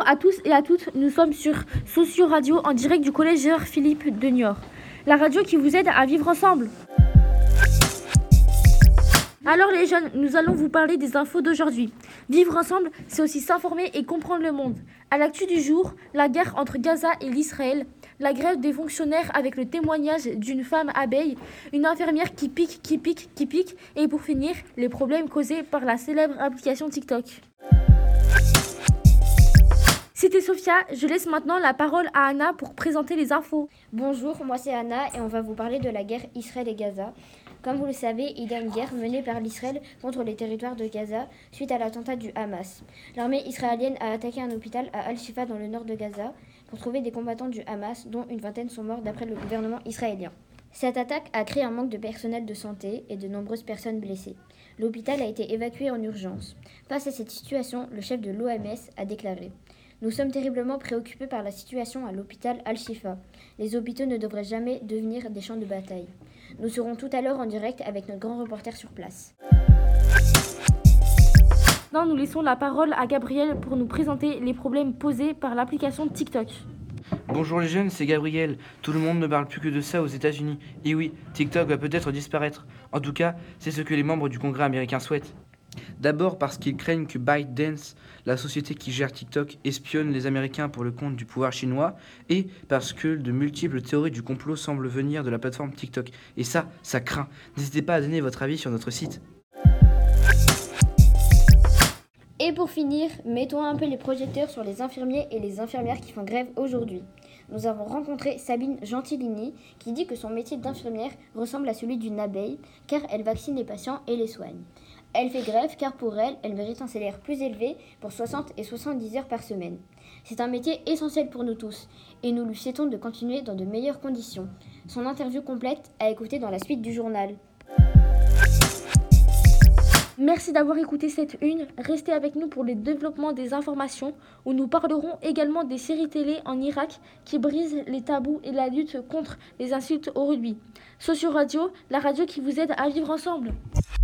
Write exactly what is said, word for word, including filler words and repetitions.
à tous et à toutes, nous sommes sur Socio Radio en direct du collège Gérard Philippe de Niort. La radio qui vous aide à vivre ensemble. Alors les jeunes, nous allons vous parler des infos d'aujourd'hui. Vivre ensemble, c'est aussi s'informer et comprendre le monde. À l'actu du jour, la guerre entre Gaza et l'Israël, la grève des fonctionnaires avec le témoignage d'une femme abeille, une infirmière qui pique, qui pique, qui pique, et pour finir, les problèmes causés par la célèbre application TikTok. C'était Sophia, je laisse maintenant la parole à Anna pour présenter les infos. Bonjour, moi c'est Anna et on va vous parler de la guerre Israël et Gaza. Comme vous le savez, il y a une guerre menée par l'Israël contre les territoires de Gaza suite à l'attentat du Hamas. L'armée israélienne a attaqué un hôpital à Al-Shifa dans le nord de Gaza pour trouver des combattants du Hamas, dont une vingtaine sont morts d'après le gouvernement israélien. Cette attaque a créé un manque de personnel de santé et de nombreuses personnes blessées. L'hôpital a été évacué en urgence. Face à cette situation, le chef de l'O M S a déclaré « Nous sommes terriblement préoccupés par la situation à l'hôpital Al-Shifa. Les hôpitaux ne devraient jamais devenir des champs de bataille. Nous serons tout à l'heure en direct avec notre grand reporter sur place. » Maintenant, nous laissons la parole à Gabriel pour nous présenter les problèmes posés par l'application TikTok. Bonjour les jeunes, c'est Gabriel. Tout le monde ne parle plus que de ça aux États-Unis. Et oui, TikTok va peut-être disparaître. En tout cas, c'est ce que les membres du Congrès américain souhaitent. D'abord parce qu'ils craignent que ByteDance, la société qui gère TikTok, espionne les Américains pour le compte du pouvoir chinois, et parce que de multiples théories du complot semblent venir de la plateforme TikTok. Et ça, ça craint. N'hésitez pas à donner votre avis sur notre site. Et pour finir, mettons un peu les projecteurs sur les infirmiers et les infirmières qui font grève aujourd'hui. Nous avons rencontré Sabine Gentilini qui dit que son métier d'infirmière ressemble à celui d'une abeille car elle vaccine les patients et les soigne. Elle fait grève car pour elle, elle mérite un salaire plus élevé pour soixante et soixante-dix heures par semaine. C'est un métier essentiel pour nous tous et nous lui souhaitons de continuer dans de meilleures conditions. Son interview complète à écouter dans la suite du journal. Merci d'avoir écouté cette une. Restez avec nous pour le développement des informations où nous parlerons également des séries télé en Irak qui brisent les tabous et la lutte contre les insultes au rugby. Socio Radio, la radio qui vous aide à vivre ensemble.